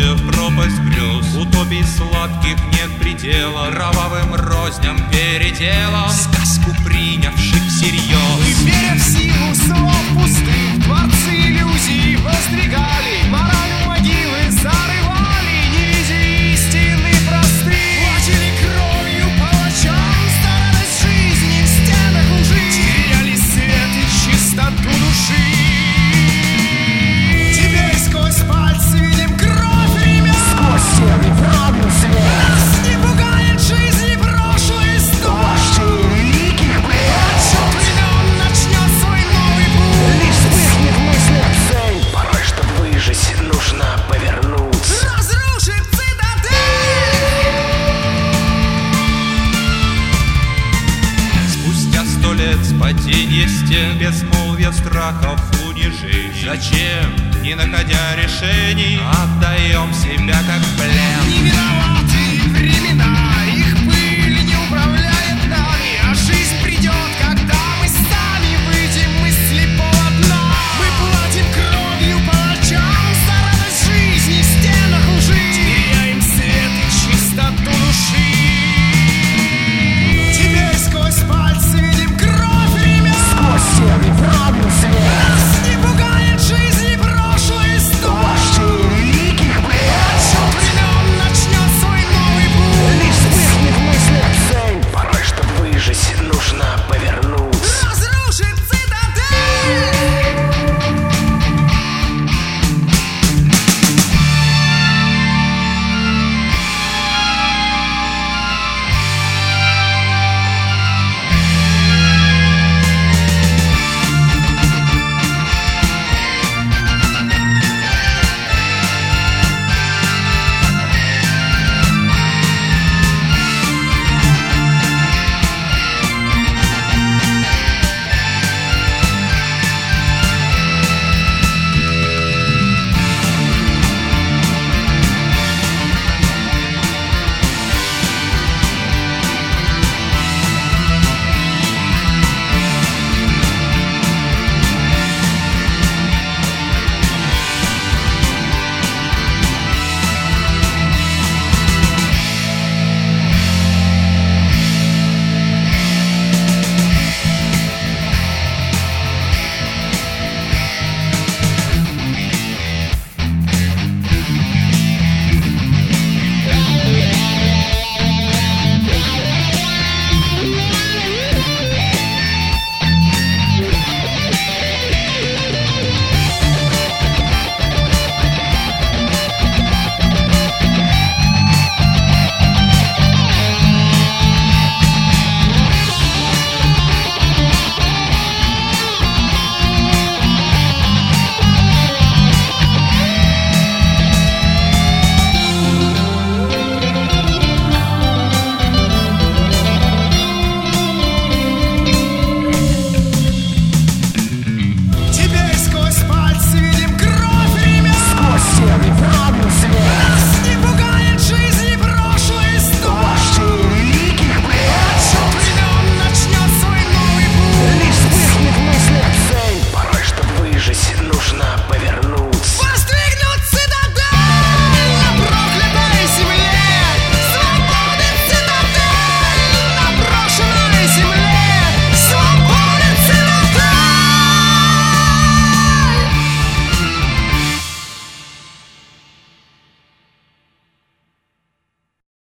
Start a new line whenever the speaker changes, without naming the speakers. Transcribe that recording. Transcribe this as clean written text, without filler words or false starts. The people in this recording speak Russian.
глубокую в пропасть грез. Утопий сладких нет предела, кровавым розням передела, сказку принявших всерьез.
Мы, веря в силу слов пустых, дворцы иллюзий воздвигали, мораль могилы зарывали, не видя истины просты. Платили кровью палачам, старались жизни в стенах лжи, теряли свет и чистоту души. Теперь сквозь пальцы видим кровь ребят,
сквозь стены пробил свет.
нас не пугает жизни прошлой истории.
Вождение великих племен,
Отсчет времен начнет свой новый путь.
лишь вспыхнет в мыслях цель. Порой, чтоб выжить, нужно повернуть.
Разрушит цитадель.
Спустя 100 лет с падения стен, безмолвия страхов, унижений, зачем, не находя решений, отдаем себя как в плен?
Не виноват